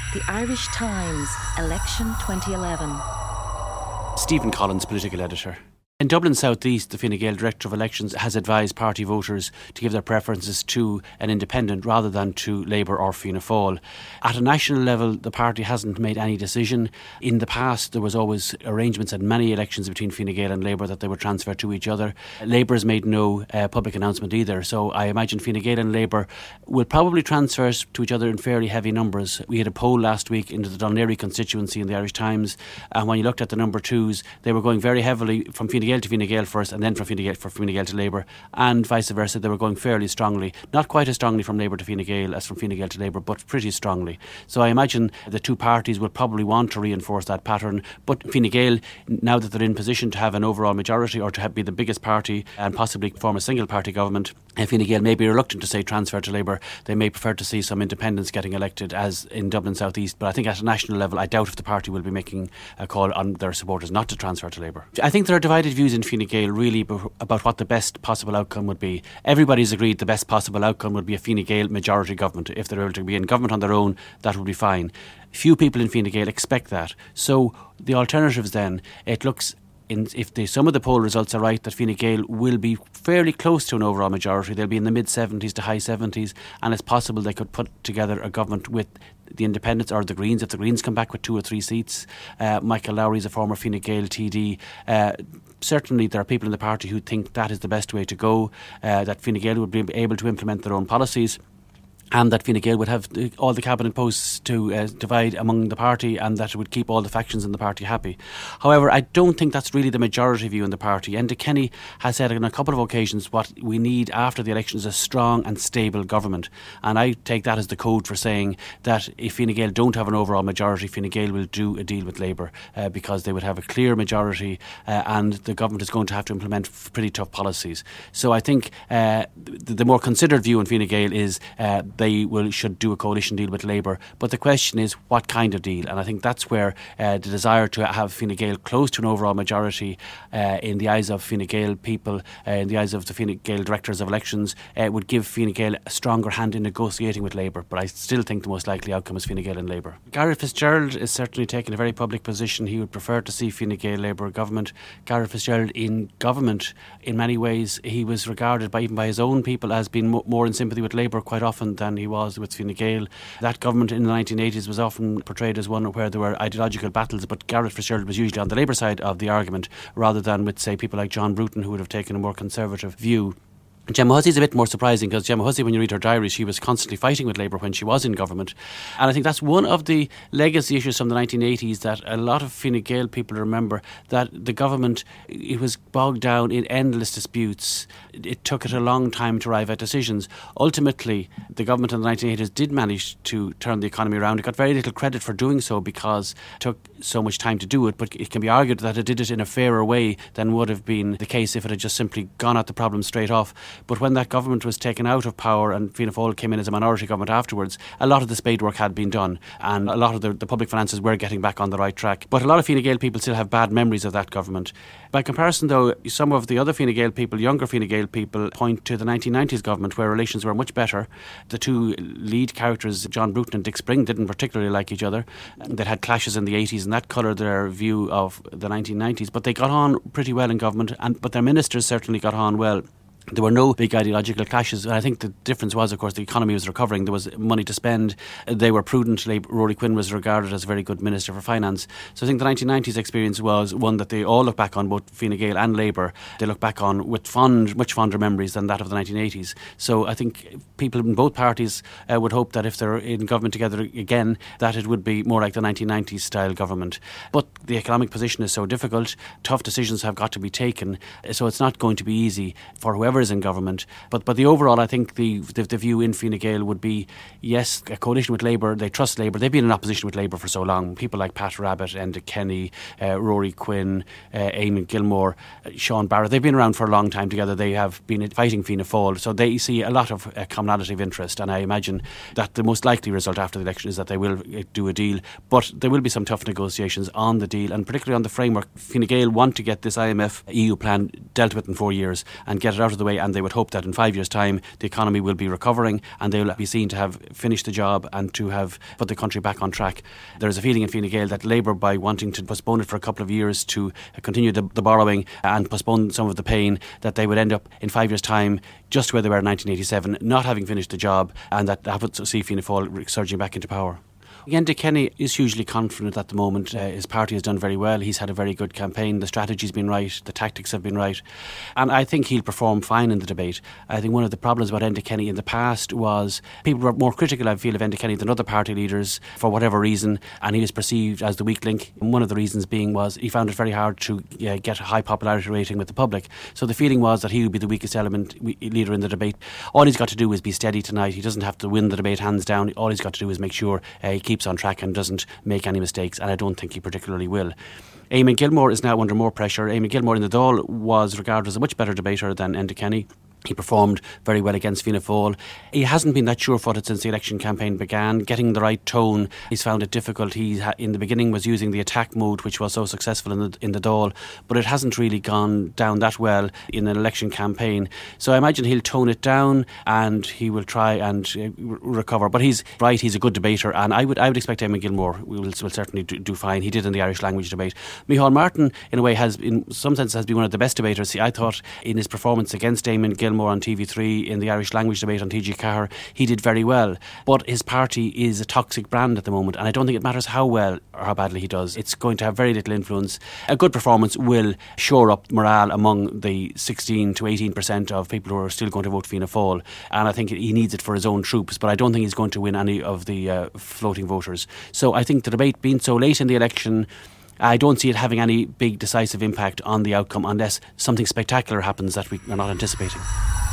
The Irish Times, Election 2011. Stephen Collins, political editor. In Dublin South East, the Fine Gael Director of Elections has advised party voters to give their preferences to an independent rather than to Labour or Fianna Fáil. At a national level, the party hasn't made any decision. In the past, there was always arrangements at many elections between Fine Gael and Labour that they would transfer to each other. Labour has made no public announcement either, so I imagine Fine Gael and Labour will probably transfer to each other in fairly heavy numbers. We had a poll last week into the Dún Laoghaire constituency in the Irish Times, and when you looked at the number twos, they were going very heavily from Fine Gael to Fine Gael first, and then from Fine Gael to Labour, and vice versa. They were going fairly strongly, not quite as strongly from Labour to Fine Gael as from Fine Gael to Labour, but pretty strongly. So I imagine the two parties will probably want to reinforce that pattern, but Fine Gael, now that they're in position to have an overall majority or to be the biggest party and possibly form a single party government, Fine Gael may be reluctant to say transfer to Labour. They may prefer to see some independents getting elected, as in Dublin South East, but I think at a national level I doubt if the party will be making a call on their supporters not to transfer to Labour. I think there are divided views in Fine Gael really about what the best possible outcome would be. Everybody's agreed the best possible outcome would be a Fine Gael majority government. If they're able to be in government on their own, that would be fine. Few people in Fine Gael expect that. So the alternatives then, it looks, if some of the poll results are right, that Fine Gael will be fairly close to an overall majority. They'll be in the mid-70s to high 70s, and it's possible they could put together a government with the Independents or the Greens, if the Greens come back with 2 or 3 seats. Michael Lowry is a former Fine Gael TD. Certainly there are people in the party who think that is the best way to go, that Fine Gael would be able to implement their own policies, and that Fine Gael would have all the cabinet posts to divide among the party, and that it would keep all the factions in the party happy. However, I don't think that's really the majority view in the party. Enda Kenny has said on a couple of occasions what we need after the election is a strong and stable government, and I take that as the code for saying that if Fine Gael don't have an overall majority, Fine Gael will do a deal with Labour because they would have a clear majority and the government is going to have to implement pretty tough policies. So I think the more considered view in Fine Gael is they should do a coalition deal with Labour. But the question is, what kind of deal? And I think that's where the desire to have Fine Gael close to an overall majority in the eyes of Fine Gael people, in the eyes of the Fine Gael directors of elections, would give Fine Gael a stronger hand in negotiating with Labour. But I still think the most likely outcome is Fine Gael and Labour. Gareth Fitzgerald is certainly taking a very public position. He would prefer to see Fine Gael Labour government. Gareth Fitzgerald in government, in many ways, he was regarded even by his own people as being more in sympathy with Labour quite often than he was with Fine Gael. That government in the 1980s was often portrayed as one where there were ideological battles, but Gareth Fitzgerald was usually on the Labour side of the argument rather than with, say, people like John Bruton, who would have taken a more conservative view. Gemma Hussey is a bit more surprising because Gemma Hussey, when you read her diary, she was constantly fighting with Labour when she was in government. And I think that's one of the legacy issues from the 1980s that a lot of Fine Gael people remember, that the government, it was bogged down in endless disputes. It took it a long time to arrive at decisions. Ultimately, the government in the 1980s did manage to turn the economy around. It got very little credit for doing so because it took so much time to do it, but it can be argued that it did it in a fairer way than would have been the case if it had just simply gone at the problem straight off. But when that government was taken out of power and Fianna Fáil came in as a minority government afterwards, a lot of the spade work had been done and a lot of the public finances were getting back on the right track. But a lot of Fine Gael people still have bad memories of that government. By comparison, though, some of the other Fine Gael people, younger Fine Gael people, point to the 1990s government where relations were much better. The two lead characters, John Bruton and Dick Spring, didn't particularly like each other. They had clashes in the 80s and that coloured their view of the 1990s. But they got on pretty well in government, but their ministers certainly got on well. There were no big ideological clashes. And I think the difference was, of course, the economy was recovering. There was money to spend. They were prudent. Rory Quinn was regarded as a very good Minister for Finance. So I think the 1990s experience was one that they all look back on, both Fine Gael and Labour. They look back on with much fonder memories than that of the 1980s. So I think people in both parties would hope that if they're in government together again, that it would be more like the 1990s style government. But the economic position is so difficult. Tough decisions have got to be taken. So it's not going to be easy for whoever is in government. But the overall, I think the view in Fine Gael would be, yes, a coalition with Labour. They trust Labour. They've been in opposition with Labour for so long. People like Pat Rabbitte, Enda Kenny, Rory Quinn, Eamon Gilmore, Sean Barrett, they've been around for a long time together. They have been fighting Fianna Fáil. So they see a lot of commonality of interest. And I imagine that the most likely result after the election is that they will do a deal. But there will be some tough negotiations on the deal, and particularly on the framework. Fine Gael want to get this IMF EU plan dealt with in 4 years and get it out of the way anyway, and they would hope that in 5 years' time the economy will be recovering and they will be seen to have finished the job and to have put the country back on track. There is a feeling in Fine Gael that Labour, by wanting to postpone it for a couple of years to continue the borrowing and postpone some of the pain, that they would end up in 5 years' time just where they were in 1987, not having finished the job, and that would see Fianna Fáil surging back into power. Enda Kenny is hugely confident at the moment. His party has done very well. He's had a very good campaign. The strategy's been right. The tactics have been right. And I think he'll perform fine in the debate. I think one of the problems about Enda Kenny in the past was people were more critical, I feel, of Enda Kenny than other party leaders for whatever reason, and he was perceived as the weak link. And one of the reasons being was he found it very hard to get a high popularity rating with the public. So the feeling was that he would be the weakest leader in the debate. All he's got to do is be steady tonight. He doesn't have to win the debate hands down. All he's got to do is make sure he keeps on track and doesn't make any mistakes, and I don't think he particularly will. Eamon Gilmore is now under more pressure. Eamon Gilmore in the Dáil was regarded as a much better debater than Enda Kenny. He performed very well against Fianna Fáil. He hasn't been that sure-footed since the election campaign began. Getting the right tone, he's found it difficult. He in the beginning was using the attack mode, which was so successful in the Dáil, but it hasn't really gone down that well in an election campaign. So I imagine he'll tone it down and he will try and recover. But he's right, he's a good debater, and I would expect Eamon Gilmore will certainly do fine. He did in the Irish language debate. Micheál Martin, in a way, in some sense has been one of the best debaters. I thought in his performance against Eamon Gilmore on TV3 in the Irish language debate on TG Cahir, he did very well. But his party is a toxic brand at the moment, and I don't think it matters how well or how badly he does. It's going to have very little influence. A good performance will shore up morale among the 16 to 18% of people who are still going to vote Fianna Fáil, and I think he needs it for his own troops, but I don't think he's going to win any of the floating voters. So I think the debate being so late in the election, I don't see it having any big decisive impact on the outcome unless something spectacular happens that we are not anticipating.